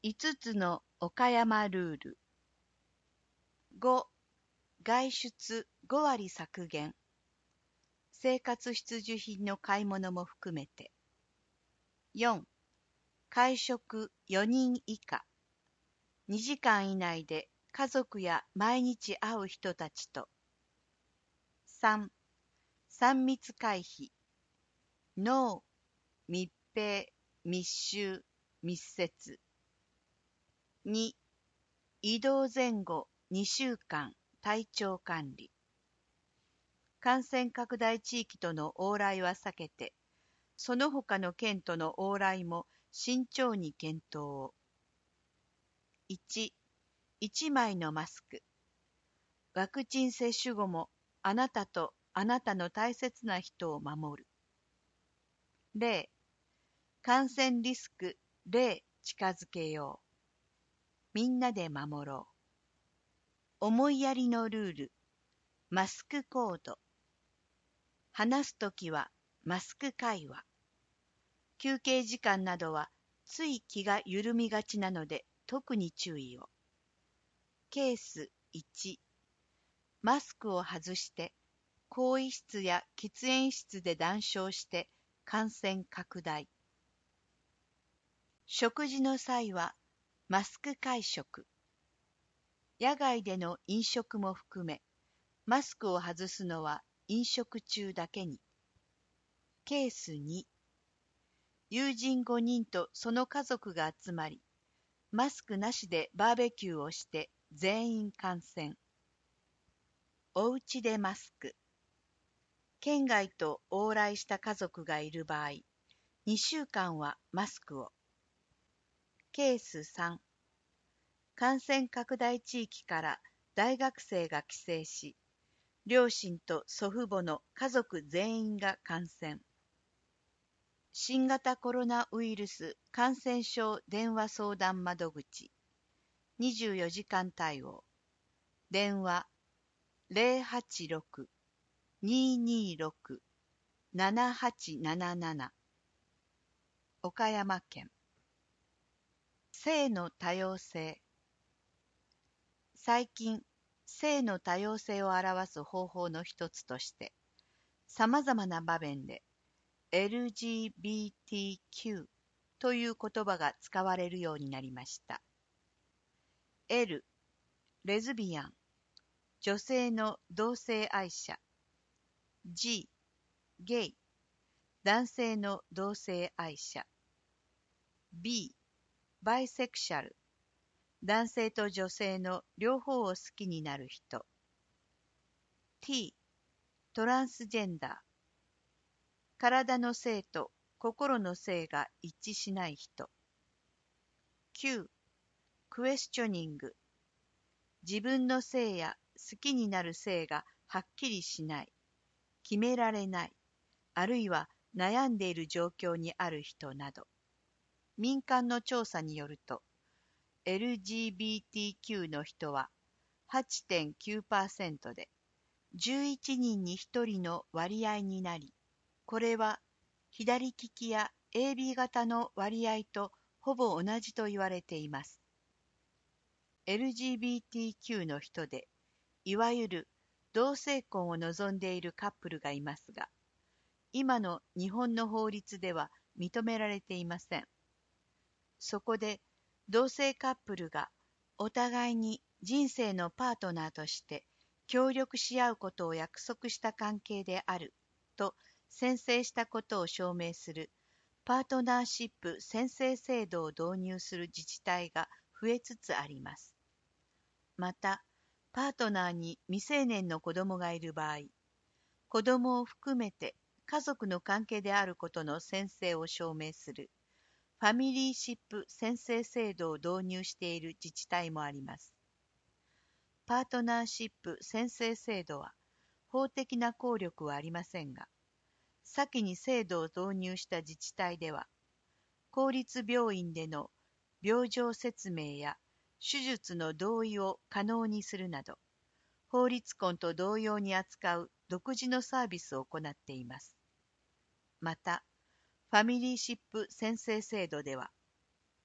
5つの岡山ルール。5、外出5割削減。生活必需品の買い物も含めて。4、会食4人以下。2時間以内で家族や毎日会う人たちと。3、3密回避。ノー、密閉、密集、密接。2、移動前後2週間体調管理。感染拡大地域との往来は避けて、その他の県との往来も慎重に検討を。1、1枚のマスク。ワクチン接種後もあなたとあなたの大切な人を守る。0、感染リスク0近づけよう。みんなで守ろう。思いやりのルール。マスクコード。話すときはマスク会話。休憩時間などはつい気が緩みがちなので特に注意を。ケース1、マスクを外して更衣室や喫煙室で談笑して感染拡大。食事の際はマスク会食。野外での飲食も含め、マスクを外すのは飲食中だけに。ケース2、友人5人とその家族が集まり、マスクなしでバーベキューをして全員感染。おうちでマスク。県外と往来した家族がいる場合、2週間はマスクを。ケース3、感染拡大地域から大学生が帰省し、両親と祖父母の家族全員が感染。新型コロナウイルス感染症電話相談窓口。24時間対応。電話086-226-7877。岡山県。性の多様性。最近、性の多様性を表す方法の一つとして、様々な場面で LGBTQ という言葉が使われるようになりました。L、レズビアン、女性の同性愛者。G、ゲイ、男性の同性愛者。B、バイセクシャル、男性と女性の両方を好きになる人。T、トランスジェンダー、体の性と心の性が一致しない人。Q、クエスチョニング、自分の性や好きになる性がはっきりしない、決められない、あるいは悩んでいる状況にある人など。民間の調査によると、LGBTQ の人は 8.9% で、11人に1人の割合になり、これは左利きや AB 型の割合とほぼ同じと言われています。LGBTQ の人で、いわゆる同性婚を望んでいるカップルがいますが、今の日本の法律では認められていません。そこで同性カップルがお互いに人生のパートナーとして協力し合うことを約束した関係であると宣誓したことを証明するパートナーシップ宣誓制度を導入する自治体が増えつつあります。また、パートナーに未成年の子供がいる場合、子供を含めて家族の関係であることの宣誓を証明するファミリーシップ宣誓制度を導入している自治体もあります。パートナーシップ宣誓制度は法的な効力はありませんが、先に制度を導入した自治体では、公立病院での病状説明や手術の同意を可能にするなど、法律婚と同様に扱う独自のサービスを行っています。また、ファミリーシップ宣誓制度では、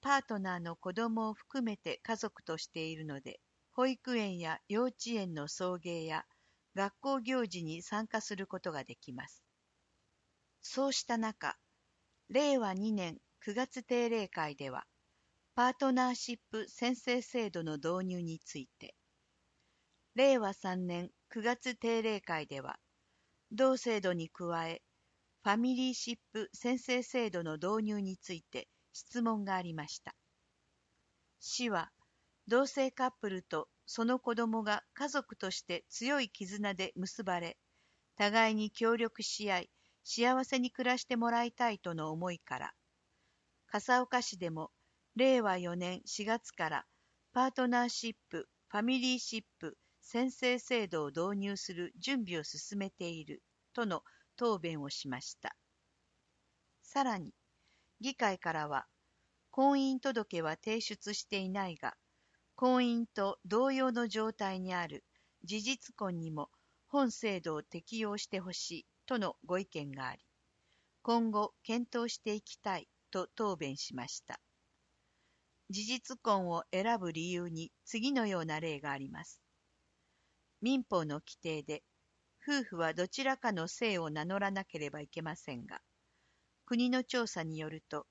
パートナーの子供を含めて家族としているので、保育園や幼稚園の送迎や学校行事に参加することができます。そうした中、令和2年9月定例会では、パートナーシップ宣誓制度の導入について、令和3年9月定例会では、同制度に加え、ファミリーシップ宣誓制度の導入について質問がありました。市は、同性カップルとその子供が家族として強い絆で結ばれ、互いに協力し合い、幸せに暮らしてもらいたいとの思いから、笠岡市でも令和4年4月からパートナーシップ、ファミリーシップ宣誓制度を導入する準備を進めているとの答弁をしました。さらに、議会からは、婚姻届は提出していないが、婚姻と同様の状態にある事実婚にも本制度を適用してほしいとのご意見があり、今後検討していきたいと答弁しました。事実婚を選ぶ理由に次のような例があります。民法の規定で、夫婦はどちらかの姓を名乗らなければいけませんが、国の調査によると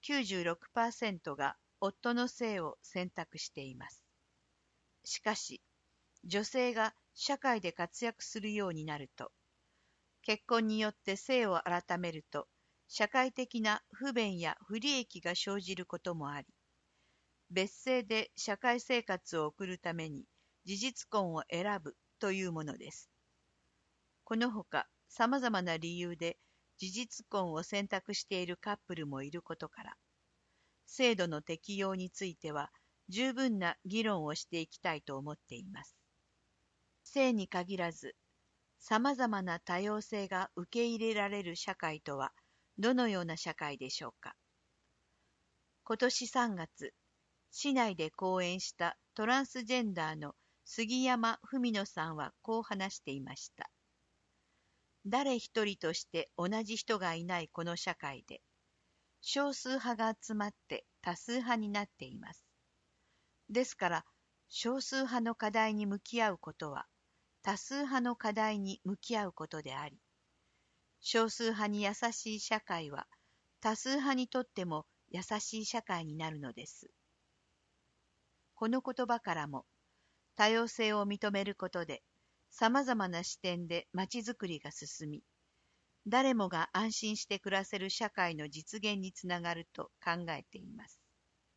96% が夫の姓を選択しています。しかし、女性が社会で活躍するようになると、結婚によって姓を改めると、社会的な不便や不利益が生じることもあり、別姓で社会生活を送るために事実婚を選ぶというものです。このほか、様々な理由で事実婚を選択しているカップルもいることから、制度の適用については十分な議論をしていきたいと思っています。性に限らず、様々な多様性が受け入れられる社会とはどのような社会でしょうか。今年3月、市内で講演したトランスジェンダーの杉山文乃さんはこう話していました。誰一人として同じ人がいないこの社会で、少数派が集まって多数派になっています。ですから、少数派の課題に向き合うことは、多数派の課題に向き合うことであり、少数派に優しい社会は、多数派にとっても優しい社会になるのです。この言葉からも、多様性を認めることで、様々な視点でまちづくりが進み、誰もが安心して暮らせる社会の実現につながると考えています。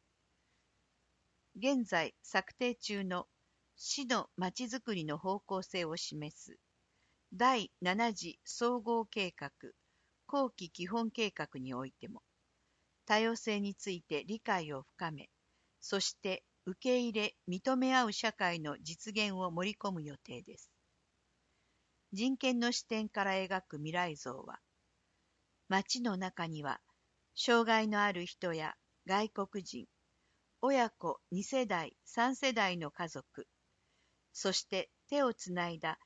現在策定中の市のまちづくりの方向性を示す第7次総合計画後期基本計画においても、多様性について理解を深め、そして受け入れ、認め合う社会の実現を盛り込む予定です。人権の視点から描く未来像は、街の中には、障害のある人や外国人、親子2世代、3世代の家族、そして手をつないだ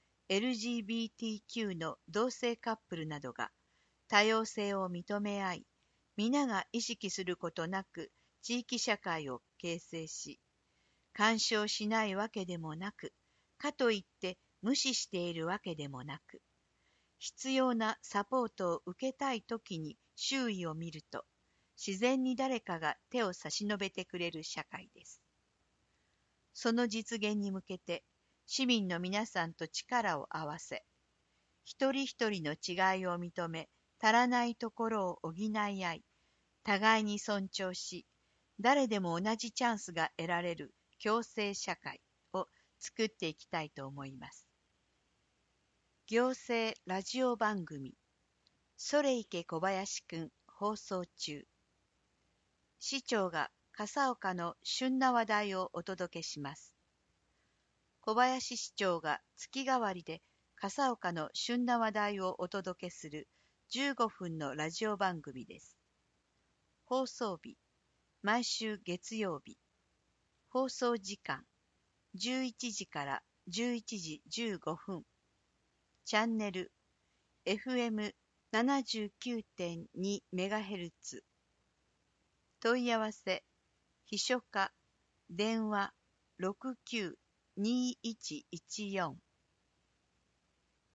LGBTQ の同性カップルなどが多様性を認め合い、皆が意識することなく地域社会を形成し、干渉しないわけでもなく、かといって無視しているわけでもなく、必要なサポートを受けたいときに周囲を見ると、自然に誰かが手を差し伸べてくれる社会です。その実現に向けて、市民の皆さんと力を合わせ、一人一人の違いを認め、足らないところを補い合い、互いに尊重し、誰でも同じチャンスが得られる共生社会を作っていきたいと思います。行政ラジオ番組、それいけ小林くん放送中。市長が笠岡の旬な話題をお届けします。小林市長が月替わりで笠岡の旬な話題をお届けする15分のラジオ番組です。放送日、毎週月曜日。放送時間、11時から11時15分。チャンネル、FM79.2MHz。問い合わせ秘書課、電話、69-2114